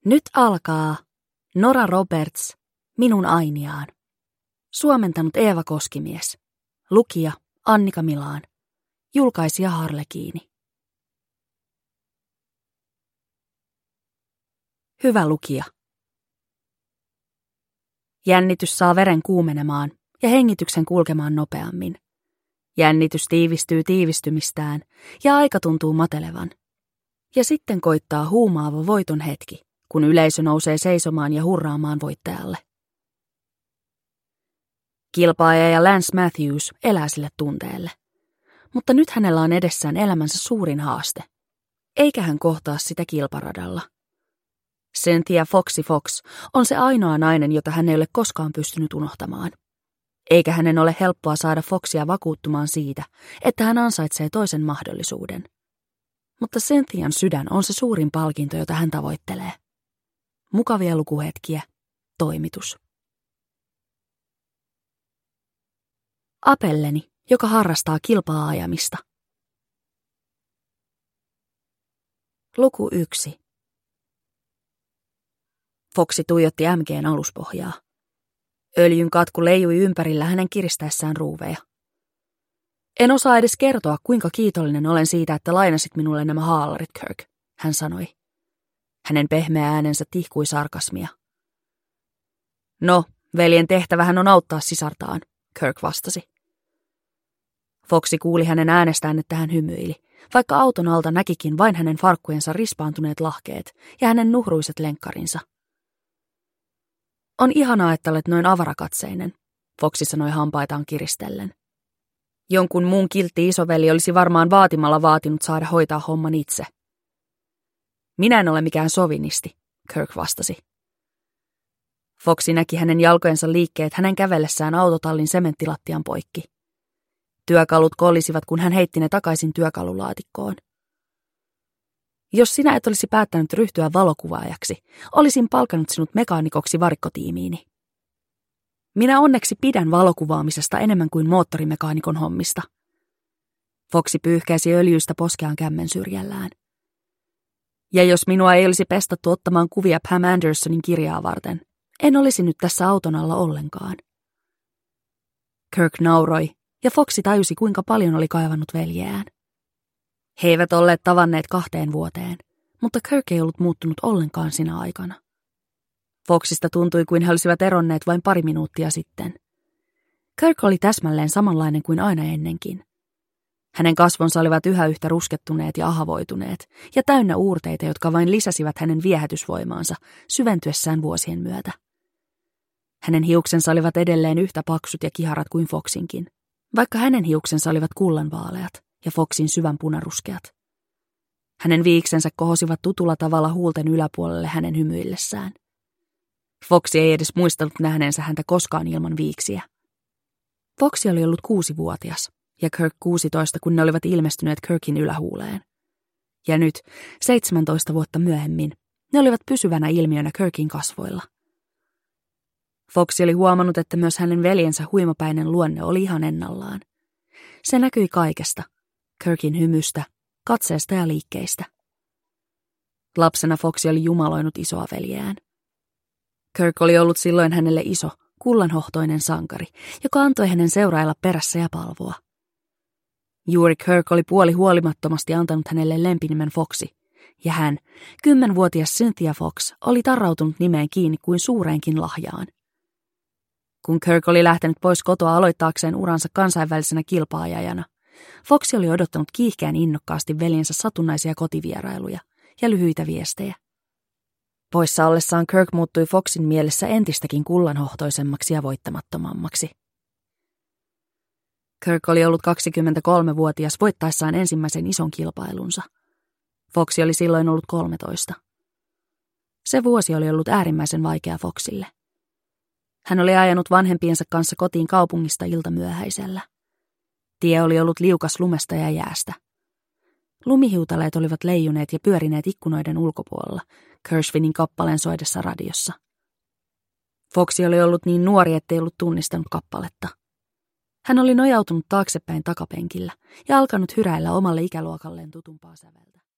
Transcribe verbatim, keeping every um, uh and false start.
Nyt alkaa Nora Roberts, minun Ainiaan. Suomentanut Eeva Koskimies. Lukija Annika Milaan. Julkaisija Harlekiini. Hyvä lukija. Jännitys saa veren kuumenemaan ja hengityksen kulkemaan nopeammin. Jännitys tiivistyy tiivistymistään ja aika tuntuu matelevan. Ja sitten koittaa huumaava voiton hetki, kun yleisö nousee seisomaan ja hurraamaan voittajalle. Kilpaaja Lance Matthews elää sille tunteelle, mutta nyt hänellä on edessään elämänsä suurin haaste, eikä hän kohtaa sitä kilparadalla. Cynthia Foxy Fox on se ainoa nainen, jota hän ei ole koskaan pystynyt unohtamaan. Eikä hänen ole helppoa saada Foxia vakuuttumaan siitä, että hän ansaitsee toisen mahdollisuuden. Mutta Cynthian sydän on se suurin palkinto, jota hän tavoittelee. Mukavia lukuhetkiä. Toimitus. Apelleni, joka harrastaa kilpaa ajamista. Luku yksi. Foxy tuijotti M G:n aluspohjaa. Öljyn katku leijui ympärillä hänen kiristäessään ruuveja. En osaa edes kertoa, kuinka kiitollinen olen siitä, että lainasit minulle nämä haalarit, Kirk, hän sanoi. Hänen pehmeä äänensä tihkui sarkasmia. No, veljen tehtävähän on auttaa sisartaan, Kirk vastasi. Foxy kuuli hänen äänestään, että hän hymyili, vaikka auton alta näkikin vain hänen farkkujensa rispaantuneet lahkeet ja hänen nuhruiset lenkkarinsa. On ihanaa, että olet noin avarakatseinen, Foxy sanoi hampaitaan kiristellen. Jonkun muun kiltti isoveli olisi varmaan vaatimalla vaatinut saada hoitaa homman itse. Minä en ole mikään sovinisti, Kirk vastasi. Foxy näki hänen jalkojensa liikkeet hänen kävellessään autotallin sementtilattian poikki. Työkalut kolisivat, kun hän heitti ne takaisin työkalulaatikkoon. Jos sinä et olisi päättänyt ryhtyä valokuvaajaksi, olisin palkannut sinut mekaanikoksi varikkotiimiini. Minä onneksi pidän valokuvaamisesta enemmän kuin moottorimekaanikon hommista. Foxy pyyhkäisi öljyistä poskeaan kämmen syrjällään. Ja jos minua ei olisi pestattu ottamaan kuvia Pam Andersonin kirjaa varten, en olisi nyt tässä auton alla ollenkaan. Kirk nauroi, ja Foxy tajusi, kuinka paljon oli kaivannut veljeään. He eivät olleet tavanneet kahteen vuoteen, mutta Kirk ei ollut muuttunut ollenkaan sinä aikana. Foxista tuntui, kuin he olisivat eronneet vain pari minuuttia sitten. Kirk oli täsmälleen samanlainen kuin aina ennenkin. Hänen kasvonsa olivat yhä yhtä ruskettuneet ja ahavoituneet, ja täynnä uurteita, jotka vain lisäsivät hänen viehätysvoimaansa syventyessään vuosien myötä. Hänen hiuksensa olivat edelleen yhtä paksut ja kiharat kuin Foxinkin, vaikka hänen hiuksensa olivat kullanvaaleat ja Foxin syvän punaruskeat. Hänen viiksensä kohosivat tutulla tavalla huulten yläpuolelle hänen hymyillessään. Foxy ei edes muistanut nähneensä häntä koskaan ilman viiksiä. Foxy oli ollut kuusivuotias ja Kirk kuusitoista, kun ne olivat ilmestyneet Kirkin ylähuuleen. Ja nyt, seitsemäntoista vuotta myöhemmin, ne olivat pysyvänä ilmiönä Kirkin kasvoilla. Foxy oli huomannut, että myös hänen veljensä huimapäinen luonne oli ihan ennallaan. Se näkyi kaikesta, Kirkin hymystä, katseesta ja liikkeistä. Lapsena Foxy oli jumaloinut isoa veljeään. Kirk oli ollut silloin hänelle iso, kullanhohtoinen sankari, joka antoi hänen seurailla perässä ja palvoa. Juuri Kirk oli puoli huolimattomasti antanut hänelle lempinimen Foxy, ja hän, kymmenvuotias Cynthia Fox, oli tarrautunut nimeen kiinni kuin suureenkin lahjaan. Kun Kirk oli lähtenyt pois kotoa aloittaakseen uransa kansainvälisenä kilpaajajana, Foxy oli odottanut kiihkeän innokkaasti veljensä satunnaisia kotivierailuja ja lyhyitä viestejä. Poissa ollessaan Kirk muuttui Foxin mielessä entistäkin kullanhohtoisemmaksi ja voittamattomammaksi. Kirk oli ollut kaksikymmentäkolmevuotias voittaessaan ensimmäisen ison kilpailunsa. Foxy oli silloin ollut kolmetoista. Se vuosi oli ollut äärimmäisen vaikea Foxille. Hän oli ajanut vanhempiensa kanssa kotiin kaupungista iltamyöhäisellä. Tie oli ollut liukas lumesta ja jäästä. Lumihiutaleet olivat leijuneet ja pyörineet ikkunoiden ulkopuolella, Gershwinin kappaleen soidessa radiossa. Foxy oli ollut niin nuori, ettei ollut tunnistanut kappaletta. Hän oli nojautunut taaksepäin takapenkillä ja alkanut hyräillä omalle ikäluokalleen tutumpaa säveltä.